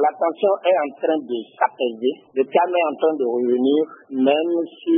la tension est en train de s'apaiser, le calme est en train de revenir, même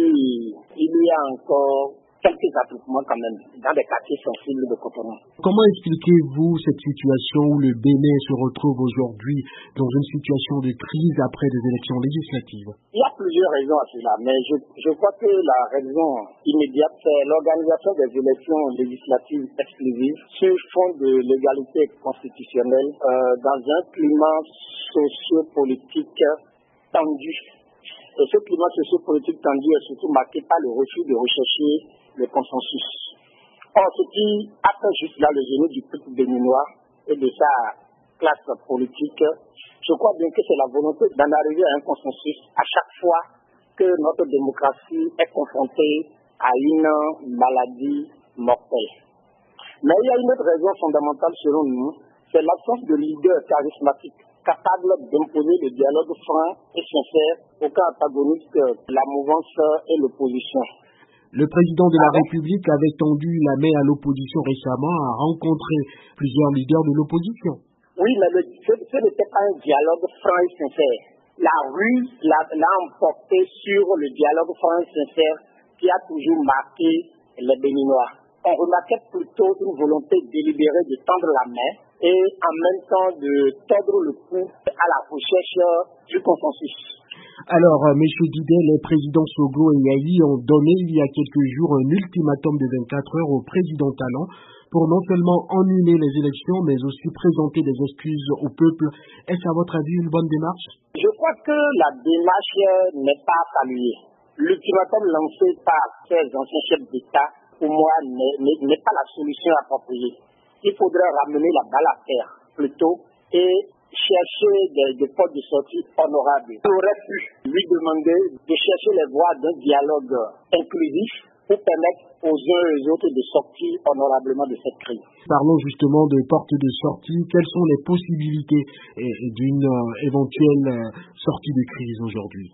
si il y a encore quelques attroupements quand même dans des quartiers sensibles de Cotonou. Comment expliquez-vous cette situation où le Bénin se retrouve aujourd'hui dans une situation de crise après des élections législatives? Il y a plusieurs raisons à cela, mais je crois que la raison immédiate, c'est l'organisation des élections législatives exclusives sur fond de l'égalité constitutionnelle dans un climat socio-politique tendu. Et ce climat socio-politique tendu est surtout marqué par le refus de rechercher le consensus. Or, ce qui a fait juste là le génie du peuple béninois et de sa classe politique, je crois bien que c'est la volonté d'en arriver à un consensus à chaque fois que notre démocratie est confrontée à une maladie mortelle. Mais il y a une autre raison fondamentale selon nous, c'est l'absence de leaders charismatiques capables d'imposer le dialogue franc et sincère aucun antagoniste, la mouvance et l'opposition. Le président de la République avait tendu la main à l'opposition récemment, a rencontré plusieurs leaders de l'opposition. Oui, mais ce n'était pas un dialogue franc et sincère. La ruse l'a emporté sur le dialogue franc et sincère qui a toujours marqué les Béninois. On remarquait plutôt une volonté délibérée de tendre la main et en même temps de tordre le cou à la recherche du consensus. Alors, M. Didel, les présidents Sogo et Yahi ont donné il y a quelques jours un ultimatum de 24 heures au président Talon pour non seulement annuler les élections, mais aussi présenter des excuses au peuple. Est-ce à votre avis une bonne démarche? Je crois que la démarche n'est pas saluée. L'ultimatum lancé par ces anciens chefs d'État, pour moi, n'est pas la solution appropriée. Il faudrait ramener la balle à terre plutôt et chercher des portes de sortie honorables. On aurait pu lui demander de chercher les voies d'un dialogue inclusif pour permettre aux uns et aux autres de sortir honorablement de cette crise. Parlons justement de portes de sortie. Quelles sont les possibilités d'une éventuelle sortie de crise aujourd'hui?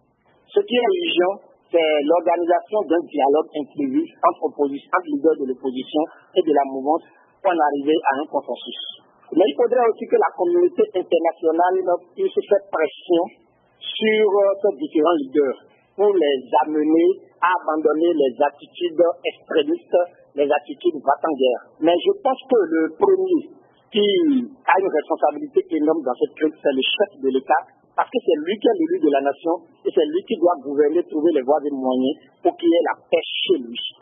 Ce qui est urgent, c'est l'organisation d'un dialogue inclusif entre leaders de l'opposition et de la mouvance pour en arriver à un consensus. Mais il faudrait aussi que la communauté internationale puisse faire pression sur ces différents leaders pour les amener à abandonner les attitudes extrémistes, les attitudes va-t-en-guerre. Mais je pense que le premier qui a une responsabilité énorme dans cette crise, c'est le chef de l'État, parce que c'est lui qui est l'élu de la nation et c'est lui qui doit gouverner, trouver les voies et moyens pour qu'il y ait la paix chez lui.